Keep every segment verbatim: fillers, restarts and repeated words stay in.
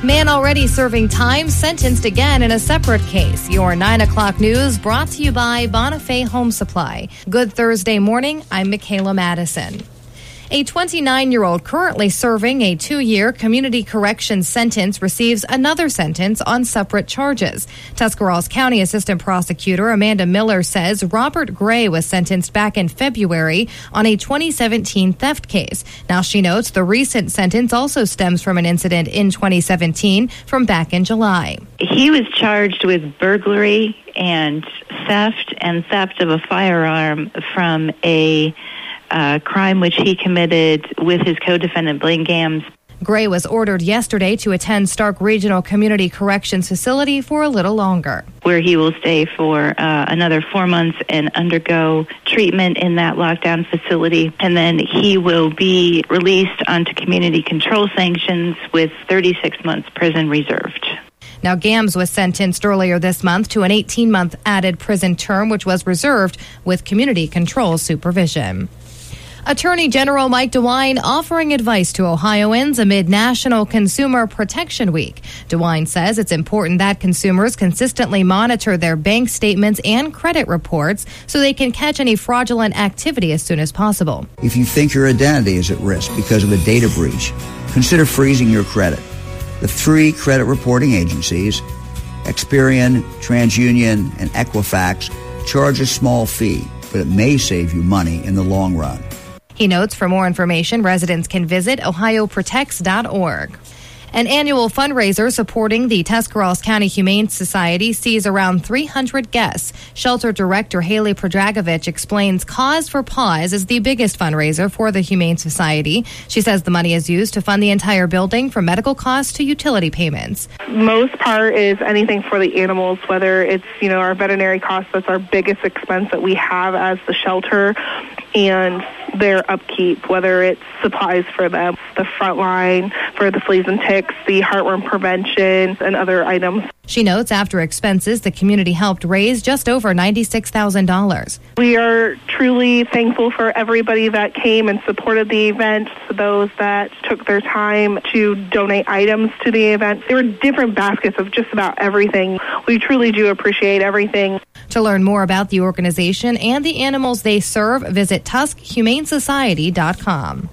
Man already serving time, sentenced again in a separate case. Your nine o'clock news brought to you by Bonifay Home Supply. Good Thursday morning. I'm Michaela Madison. A twenty-nine-year-old currently serving a two-year community corrections sentence receives another sentence on separate charges. Tuscarawas County Assistant Prosecutor Amanda Miller says Robert Gray was sentenced back in February on a twenty seventeen theft case. Now, she notes the recent sentence also stems from an incident in twenty seventeen from back in July. He was charged with burglary and theft and theft of a firearm from a Uh, crime which he committed with his co-defendant Blaine Gams. Gray was ordered yesterday to attend Stark Regional Community Corrections Facility for a little longer, where he will stay for uh, another four months and undergo treatment in that lockdown facility. And then he will be released onto community control sanctions with thirty-six months prison reserved. Now, Gams was sentenced earlier this month to an eighteen-month added prison term, which was reserved with community control supervision. Attorney General Mike DeWine offering advice to Ohioans amid National Consumer Protection Week. DeWine says it's important that consumers consistently monitor their bank statements and credit reports so they can catch any fraudulent activity as soon as possible. If you think your identity is at risk because of a data breach, consider freezing your credit. The three credit reporting agencies, Experian, TransUnion, and Equifax, charge a small fee, but it may save you money in the long run. He notes for more information, residents can visit ohio protects dot org. An annual fundraiser supporting the Tuscarawas County Humane Society sees around three hundred guests. Shelter Director Haley Predragovich explains Cause for Paws is the biggest fundraiser for the Humane Society. She says the money is used to fund the entire building, from medical costs to utility payments. Most part is anything for the animals, whether it's, you know, our veterinary costs. That's our biggest expense that we have as the shelter, and their upkeep, whether it's supplies for them, the front line for the fleas and ticks, the heartworm prevention, and other items. She notes after expenses, the community helped raise just over ninety-six thousand dollars. We are truly thankful for everybody that came and supported the event, those that took their time to donate items to the event. There were different baskets of just about everything. We truly do appreciate everything. To learn more about the organization and the animals they serve, visit tusk humane society dot com.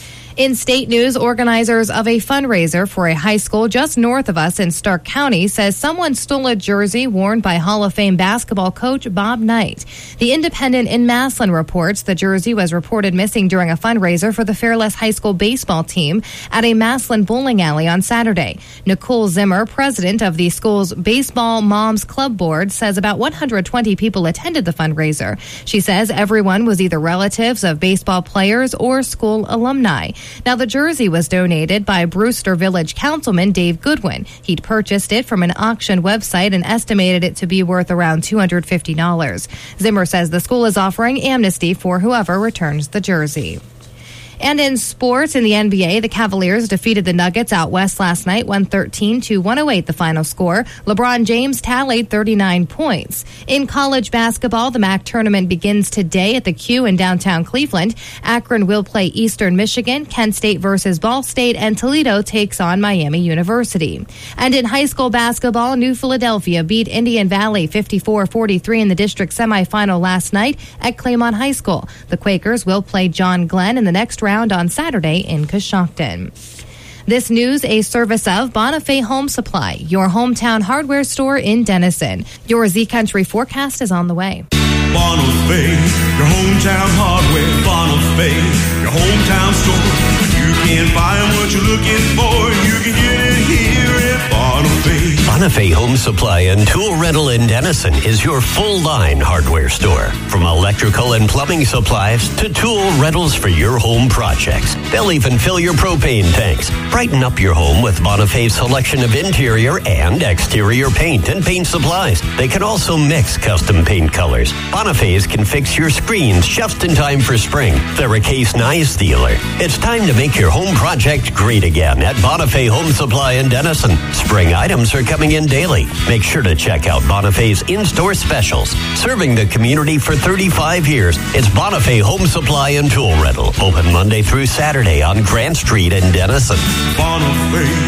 In state news, organizers of a fundraiser for a high school just north of us in Stark County says someone stole a jersey worn by Hall of Fame basketball coach Bob Knight. The Independent in Massillon reports the jersey was reported missing during a fundraiser for the Fairless High School baseball team at a Massillon bowling alley on Saturday. Nicole Zimmer, president of the school's Baseball Moms Club Board, says about one hundred twenty people attended the fundraiser. She says everyone was either relatives of baseball players or school alumni. Now, the jersey was donated by Brewster Village Councilman Dave Goodwin. He'd purchased it from an auction website and estimated it to be worth around two hundred fifty dollars. Zimmer says the school is offering amnesty for whoever returns the jersey. And in sports, in the N B A, the Cavaliers defeated the Nuggets out west last night, one thirteen to one oh eight the final score. LeBron James tallied thirty-nine points. In college basketball, the M A C tournament begins today at the Q in downtown Cleveland. Akron will play Eastern Michigan, Kent State versus Ball State, and Toledo takes on Miami University. And in high school basketball, New Philadelphia beat Indian Valley fifty-four forty-three in the district semifinal last night at Claymont High School. The Quakers will play John Glenn in the next round on Saturday in Coshocton. This news a service of Bonifay Home Supply, your hometown hardware store in Denison. Your Z Country forecast is on the way. Bonifay, your hometown hardware. Bonifay, your hometown store. You can find what you're looking for. You can get it here at Bonifay. Bonifay Home Supply and Tool Rental in Denison is your full-line hardware store. From electrical and plumbing supplies to tool rentals for your home projects. They'll even fill your propane tanks. Brighten up your home with Bonifay's selection of interior and exterior paint and paint supplies. They can also mix custom paint colors. Bonifay's can fix your screens just in time for spring. They're a Case Nice dealer. It's time to make your home project great again at Bonifay Home Supply in Denison. Spring items are coming in daily. Make sure to check out Bonifay's in-store specials. Serving the community for thirty-five years, it's Bonifay Home Supply and Tool Rental. Open Monday through Saturday on Grant Street in Denison. Bonifay.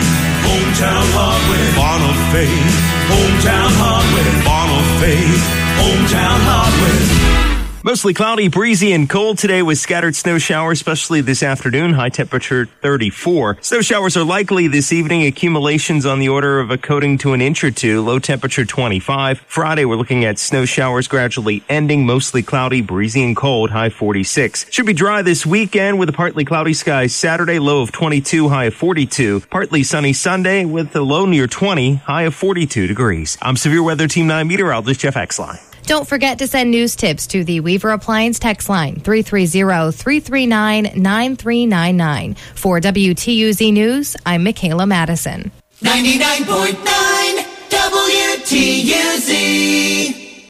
Hometown Hardware, Bonifay. Hometown Hardware, Bonifay. Hometown Hardware. Mostly cloudy, breezy, and cold today with scattered snow showers, especially this afternoon. High temperature thirty-four. Snow showers are likely this evening. Accumulations on the order of a coating to an inch or two. Low temperature twenty-five. Friday, we're looking at snow showers gradually ending. Mostly cloudy, breezy, and cold. High forty-six. Should be dry this weekend with a partly cloudy sky Saturday. Low of twenty-two, high of forty-two. Partly sunny Sunday with a low near twenty, high of forty-two degrees. I'm Severe Weather Team nine meteorologist Jeff Exline. Don't forget to send news tips to the Weaver Appliance text line, three three zero, three three nine, nine three nine nine. For W T U Z News, I'm Michaela Madison. ninety-nine point nine W T U Z.